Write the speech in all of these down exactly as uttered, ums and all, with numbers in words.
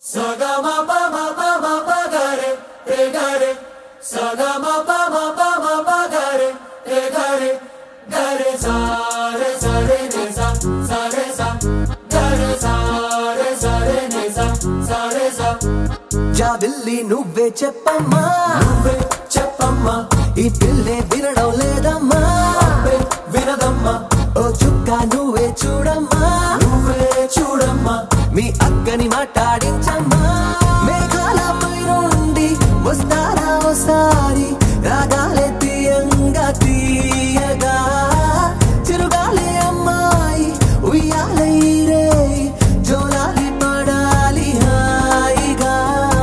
Saga ma pa ma pa ma pa ga re re ga re. Saga ma pa ma pa ma pa ga re re ga re ga re sa re sa re ne sa sa re sa ga re sa re sa re ne sa sa re sa. జాబిల్లి నువ్వే చెప్పమ్మా నువ్వే చెప్పమ్మా ఈ పిల్లే వినడం లేదమ్మా అబ్బే వినదమ్మా ఓ చుక్క నువ్వే చూడమ్మా నువ్వే చూడమ్మా మీ అక్కని మాట్లాడించమ్మా మేఘాలపై నుండి వస్తారా ఓసారి రాగాలే తీయంగా తీయగా చిరుగాలే అమ్మాయి ఉయ్యాలే రే జోలాలి పడాలి హాయిగా.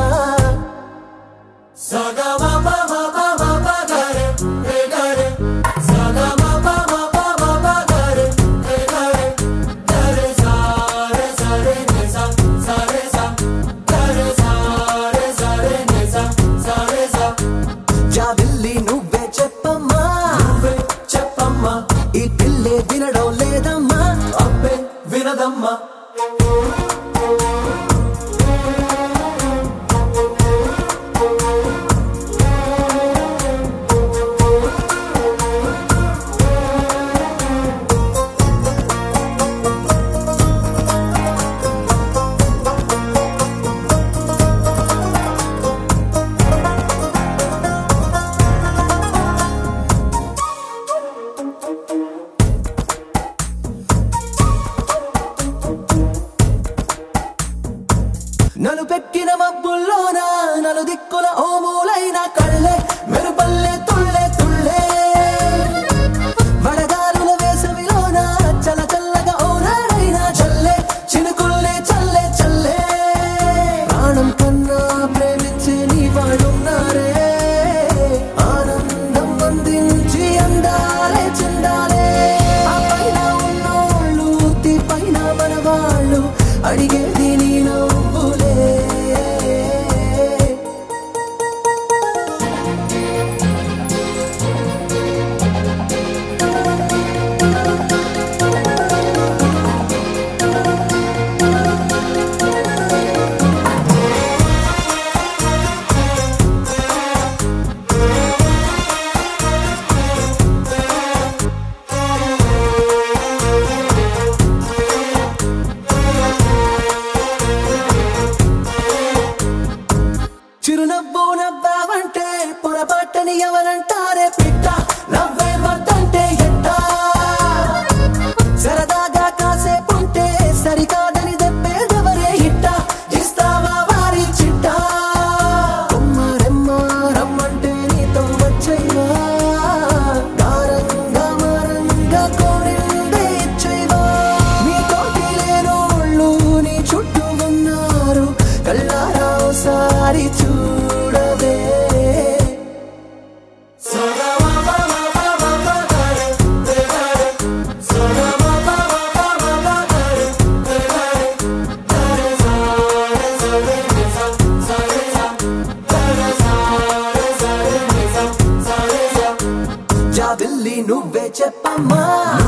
Saga ma pa ma pa ma pa ga re re ga re. Saga ma pa ma pa ma pa ga re re ga re ga re sa re sa re ne sa sa re sa ga re sa re sa re ne sa sa re sa. జాబిల్లి నువ్వే చెప్పమ్మా నువ్వే చెప్పమ్మా ఈ పిల్లే వినడం లేదమ్మా అబ్బే వినదమ్మా నలు పెట్టిన మబ్బుల్లోనా నలు దిక్కుల ఓ మూలైన కళ్ళే మెరుపల్లే తుళ్ళే తుళ్ళే వడగాలుల వేసవిలోన చల్ల చల్లగా ఓ నాడైనా చల్లే చినుకుల్లే చల్లే చల్లే ప్రాణం కన్నా ప్రేమించే నీ వాళ్ళున్నారే ఆనందం అందించి అందాలే చెందాలే ఆ పైన ఉన్నోళ్ళు తీ పైన మన వాళ్ళు అడిగేది నీ నవ్వులే. చిరునవ్వు నవ్వావంటే పొరపాటని ఎవరంటారే పిట్ట నవ్వే వద్దంటే ఎట్టా సరదాగా కాసేపుంటే సరికాదని దెబ్బేదెవరే ఇట్ట ఇస్తావా వారి చిట్ట కొమ్మ రెమ్మ రమ్మంటే నీతో వచ్చైవా గారంగా మారంగా కోరిందే ఇచ్చైవా నీ తోటి లేనోళ్ళు నీ చుట్టూ ఉన్నారు కళ్ళారా ఓసారి చూడవే. Saga ma pa ma pa ma pa ga re re ga re. Saga ma pa ma pa ma pa ga re re ga re ga re sa re sa re ne sa sa re sa ga re sa re sa re ne sa sa re sa. జాబిల్లి నువ్వే చెప్పమ్మా